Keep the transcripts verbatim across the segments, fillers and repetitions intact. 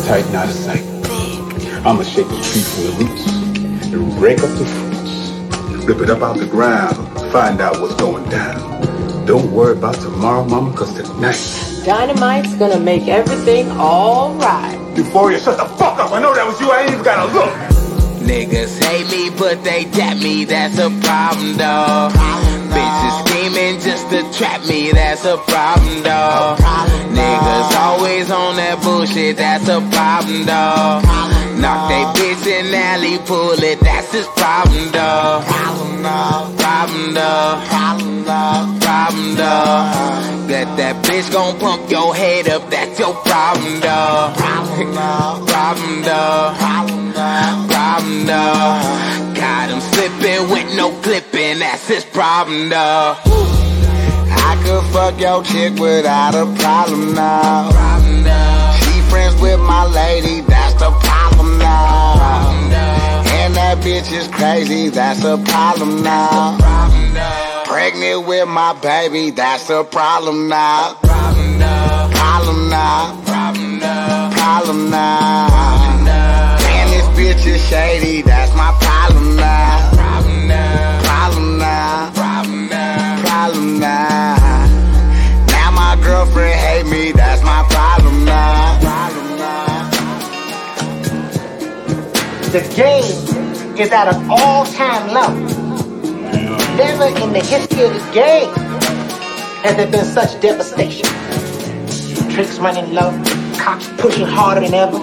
tight and out of sight. I'ma shake the tree from the roots and rake up the fruits. Rip it up out the ground, find out what's going down. Don't worry about tomorrow, mama, cause tonight Dynamite's gonna make everything alright. Euphoria, shut the fuck up. I know that was you. I ain't even gotta look. Niggas hate me, but they dap me. That's a problem, dawg. Bitches scheming just to trap me. That's a problem, dawg. Niggas always on that bullshit. That's a problem, dawg. Knock they bitch in alley, pull it. That's his problem, dawg. Problem, dawg. Problem, dawg. Problem, dawg. That that bitch gon' pump your head up. That's your problem, dawg. Problem, dawg. Problem, dawg. Problem, dawg. Got him slipping with no clipping. That's his problem, dawg. I could fuck your chick without a problem now. She friends with my lady. That's the problem now. And that bitch is crazy. That's a problem now. Pregnant with my baby, that's a problem now. Problem now. Problem now. Problem now. Man, this bitch is shady, that's my problem now. Problem now. Problem now. Problem now. Now my girlfriend hate me, that's my problem now. The game is at an all-time low. Never in the history of the game has there been such devastation. Tricks running low, cops pushing harder than ever.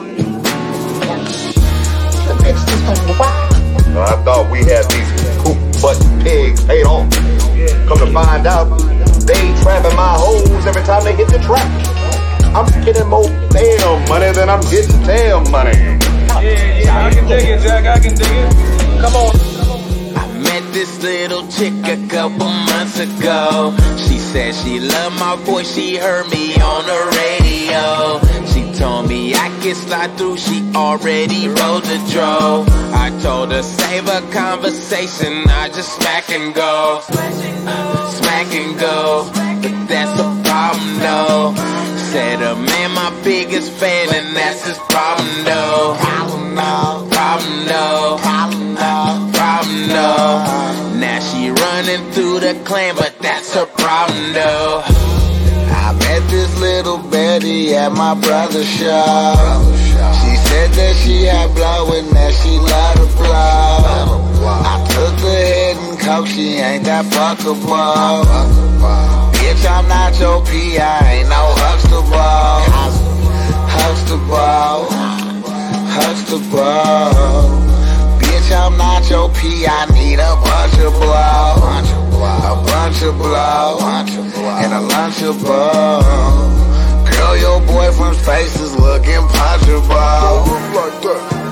The bitch just went wild. I thought we had these poop butt pigs paid off. Come to find out, they trapping my hoes every time they hit the track. I'm getting more damn money than I'm getting damn money. Yeah, yeah, I can dig it, Jack, I can dig it. Come on. Met this little chick a couple months ago. She said she loved my voice, she heard me on the radio. She told me I could slide through, she already rolled the dro. I told her save a conversation, I just smack and go. Smack and go, but that's a problem though. Said a man my biggest fan and that's his problem though. Problem though, problem though, problem though. Problem though. Now she running through the clan, but that's her problem though. I met this little Betty at my brother's shop. She said that she had blow and that she loved to blow. I took her head and coke, she ain't that fuckable. Bitch, I'm not your P, I ain't no Huxtable. Huxtable. Huxtable. I'm not your P, I need a bunch of blow. A bunch of blow. And a lunchable. Girl, your boyfriend's face is looking punchable.